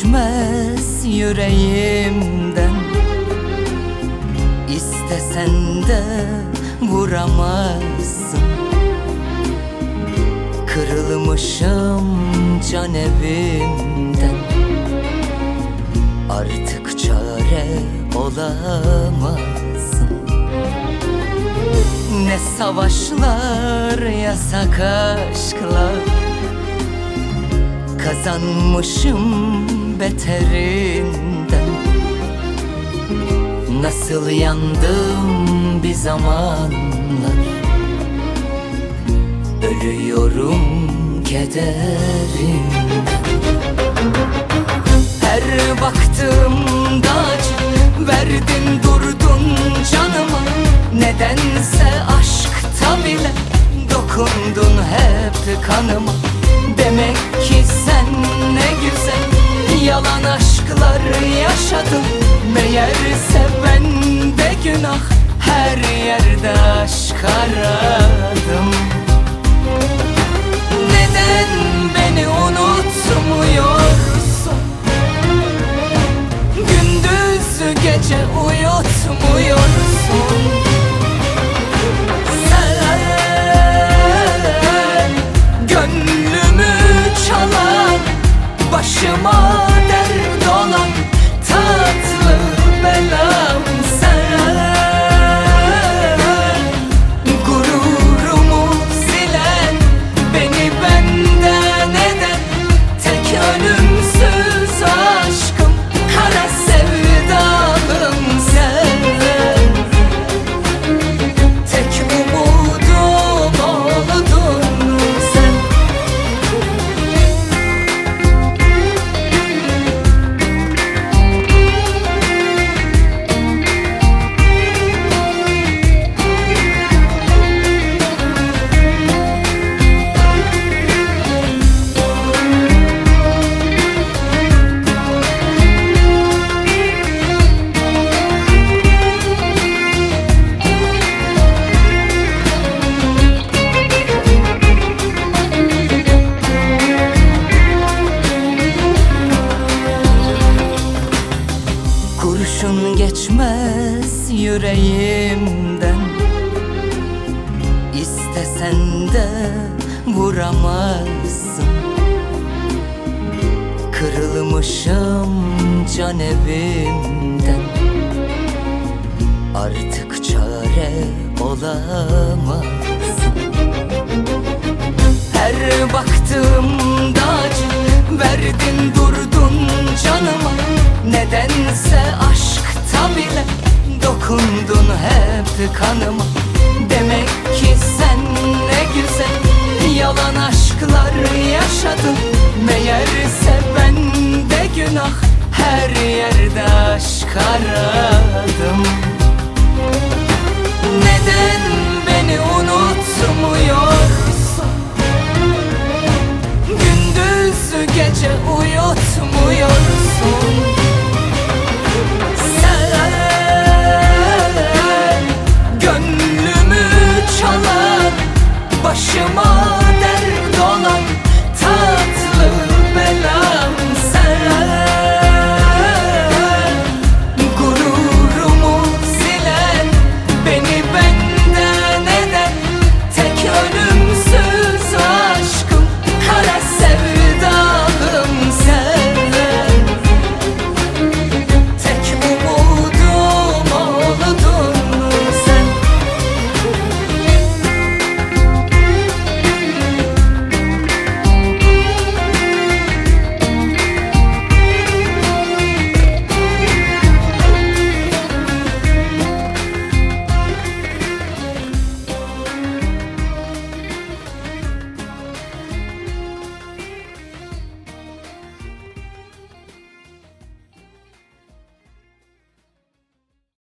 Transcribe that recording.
geçmez yüreğimden. İstesen de vuramazsın. Kırılmışım can evimden. Artık çare olamazsın. Ne savaşlar, yasak aşklar, kazanmışım beterinden. Nasıl yandım bir zamanlar, ölüyorum kederimden. Her baktığımda acı verdin durdun canıma. Nedense aşkta bile dokundun hep kanıma. Demek ki sen ne güzel yalan aşklar yaşadın. Meğerse bende günah, her yerde aşk aradım. Neden beni unutmuyorsun? Gündüz gece uyutmuyorsun. Sen gönlümü çalan, başıma dert olan tatlı belam. Sen gururumu silen, beni benden eden tek ölümsüz aşkım, kara sevdalım sen. Tek umudum oldun sen. Kurşun geçmez yüreğimden. İstesen de vuramazsın. Kırılmışım can evimden. Artık çare olamazsın. Her baktığımda acı verdin durdun canıma. Nedense aşkta bile dokundun hep kanıma. Demek ki sen ne güzel yalan aşklar yaşadın. Meğerse bende günah, her yerde aşk aradım.